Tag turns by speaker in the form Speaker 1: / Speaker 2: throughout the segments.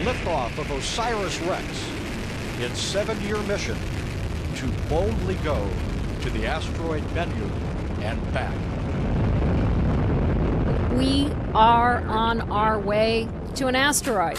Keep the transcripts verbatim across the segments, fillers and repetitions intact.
Speaker 1: liftoff of OSIRIS-REx, its seven-year mission to boldly go to the asteroid Bennu and back.
Speaker 2: We are on our way to an asteroid.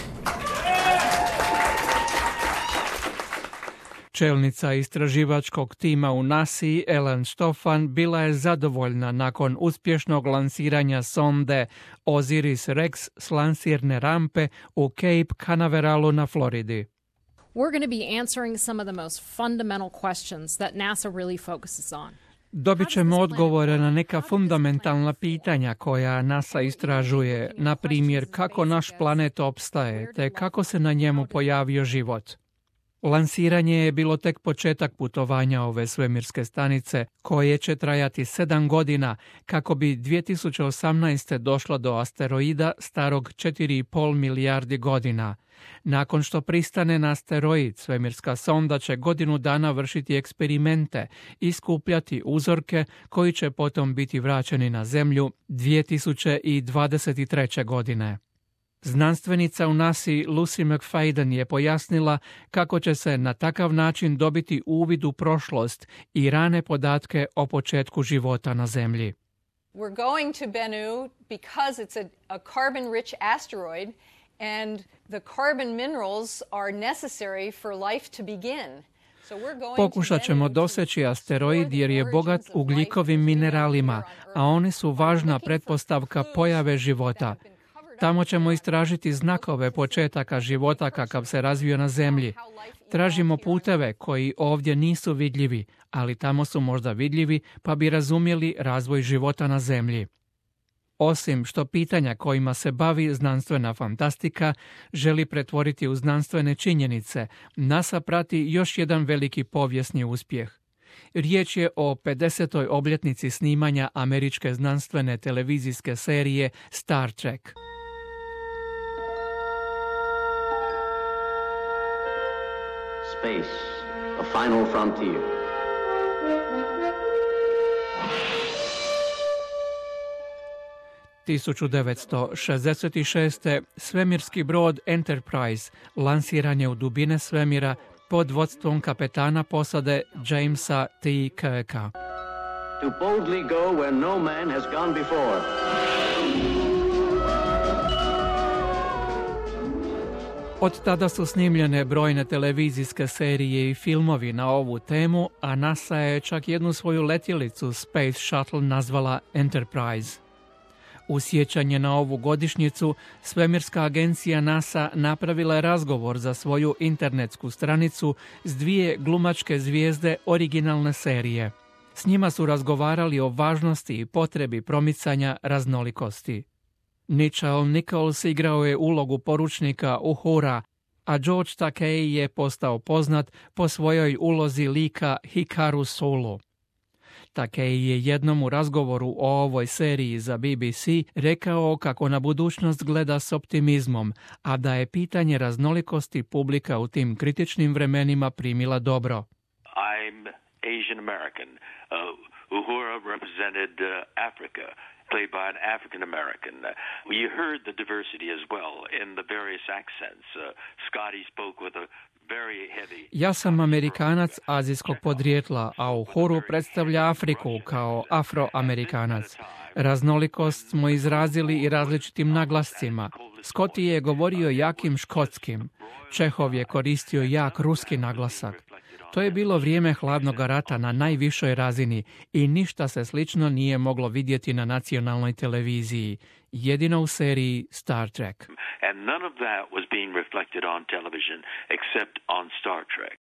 Speaker 3: Čelnica istraživačkog tima u nasi, Ellen Stofan, bila je zadovoljna nakon uspješnog lansiranja sonde OSIRIS-REx s lansirne rampe u Cape Canaveralu na Floridi.
Speaker 2: We're going to be answering some of the most fundamental questions that NASA really focuses on.
Speaker 3: Dobit ćemo odgovore na neka fundamentalna pitanja koja NASA istražuje, na primjer kako naš planet opstaje, te kako se na njemu pojavio život. Lansiranje je bilo tek početak putovanja ove svemirske stanice, koje će trajati sedam godina kako bi dvije tisuće osamnaeste. došlo do asteroida starog četiri i pol milijardi godina. Nakon što pristane na asteroid, svemirska sonda će godinu dana vršiti eksperimente i skupljati uzorke koji će potom biti vraćeni na Zemlju dvije tisuće dvadeset treće. godine. Znanstvenica u nasi Lucy McFadden je pojasnila kako će se na takav način dobiti uvid u prošlost i rane podatke o početku života na Zemlji.
Speaker 4: We're going to Bennu because it's a, a carbon-rich asteroid and the carbon minerals are necessary for life to begin.
Speaker 3: Pokušat ćemo doseći asteroid jer je bogat ugljikovim mineralima, a oni su važna pretpostavka pojave života. Tamo ćemo istražiti znakove početaka života kakav se razvio na Zemlji. Tražimo puteve koji ovdje nisu vidljivi, ali tamo su možda vidljivi pa bi razumjeli razvoj života na Zemlji. Osim što pitanja kojima se bavi znanstvena fantastika želi pretvoriti u znanstvene činjenice, NASA prati još jedan veliki povijesni uspjeh. Riječ je o pedesetoj obljetnici snimanja američke znanstvene televizijske serije Star Trek.
Speaker 5: Space, a final frontier.
Speaker 3: tisuću devetsto šezdeset šeste. svemirski brod Enterprise lansiran je u dubine svemira pod vodstvom kapetana posade Jamesa T. Kirka.
Speaker 5: To boldly go where no man has gone before.
Speaker 3: Od tada su snimljene brojne televizijske serije i filmovi na ovu temu, a NASA je čak jednu svoju letjelicu Space Shuttle nazvala Enterprise. U sjećanje na ovu godišnjicu, svemirska agencija NASA napravila je razgovor za svoju internetsku stranicu s dvije glumačke zvijezde originalne serije. S njima su razgovarali o važnosti i potrebi promicanja raznolikosti. Nichelle Nichols igrao je ulogu poručnika Uhura, a George Takei je postao poznat po svojoj ulozi lika Hikaru Sulu. Takei je jednom u razgovoru o ovoj seriji za B B C rekao kako na budućnost gleda s optimizmom, a da je pitanje raznolikosti publika u tim kritičnim vremenima primila dobro.
Speaker 6: I'm Asian American. Uh, Uhura represented uh, Africa, played by an African American. Uh, you heard the diversity as well in the various accents. Uh, Scotty spoke with a
Speaker 3: Ja sam Amerikanac azijskog podrijetla, a Uhuru predstavlja Afriku kao afroamerikanac. Raznolikost smo izrazili i različitim naglascima. Scotty je govorio jakim škotskim. Čehov je koristio jak ruski naglasak. To je bilo vrijeme hladnog rata na najvišoj razini i ništa se slično nije moglo vidjeti na nacionalnoj televiziji, jedino u seriji Star Trek.
Speaker 6: And none of that was being reflected on television except on Star Trek.